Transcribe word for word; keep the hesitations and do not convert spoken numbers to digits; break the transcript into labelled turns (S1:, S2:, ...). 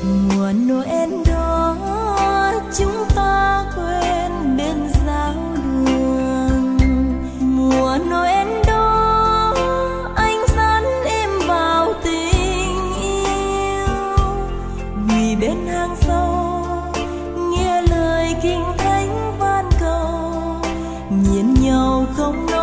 S1: Mùa Noel đó chúng ta quên bên giáo đường. Mùa Noel đó anh dẫn em vào tình yêu. Vì bên hang sâu nghe lời kinh thánh van cầu, nhìn nhau không